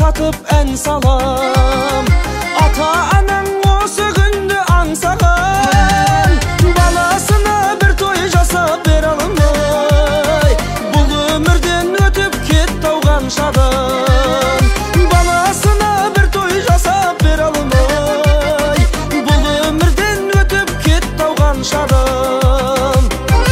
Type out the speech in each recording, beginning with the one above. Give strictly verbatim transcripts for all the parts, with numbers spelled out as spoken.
шырқатып ән салам. Ата-анаң осы күнді аңсаған, баласына бір той жасап бере алмай, бұл өмірден өтіп кетті ау қаншадан. Баласына бір той жасап бере алмай, бұл өмірден өтіп кетті ау қаншадан.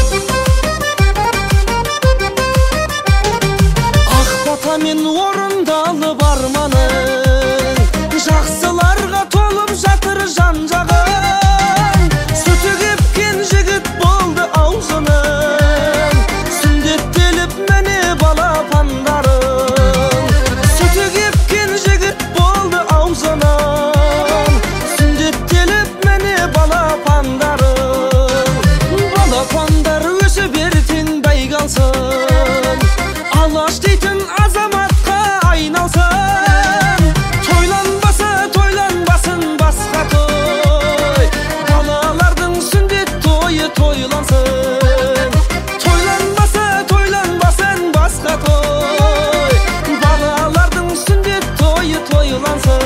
Ақ батамен орындалып арманың, жақсыларға толып жатыр жан-жағың. Сүті кепкен жігіт болды аузының, сүндеттеліп міне балапандарың. Сүті кепкен жігіт болды аузының, сүндеттеліп міне балапандарың. Балапандар өсіп ертең бәйге алсын, алаш дейтін азаматқа айналсын. Тойланбаса тойланбасын басқа той, балалардың сүндет тойы тойлансын. Тойланбаса тойланбасын басқа той, балалардың сүндет тойы тойлансын.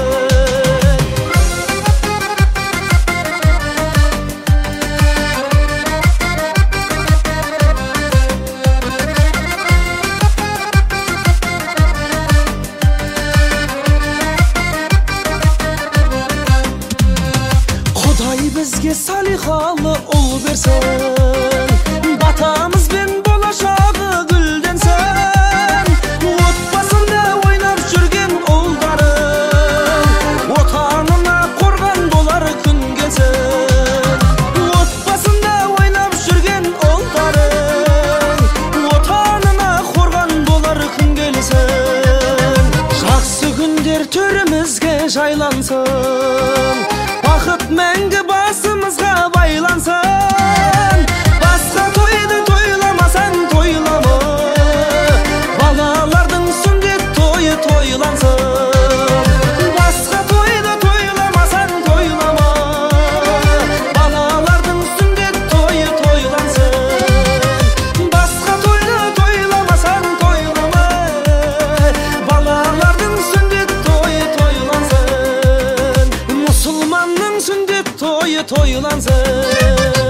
Құдай бізге салиқалы ұл берсін, батамызбен болашағы гүлденсін. Отбасында ойнап жүрген ұлдарың, отанына қорған болар күн келсін. Отбасында ойнап жүрген ұлдарың, отанына қорған болар күн келсін. Жақсы күндер төрімізге жайлансын, бақыт мәңгі басымызға байлансын. Басқа тойды тойламасаң тойлама, балалардың сүндет тойы тойлансын. Басқа тойды тойламасаң тойлама, балалардың сүндет тойы тойлансын. Басқа тойды тойламасаң тойлама, балалардың сүндет тойы тойлансын. Мұсылманның сүндет тойы тойлансын.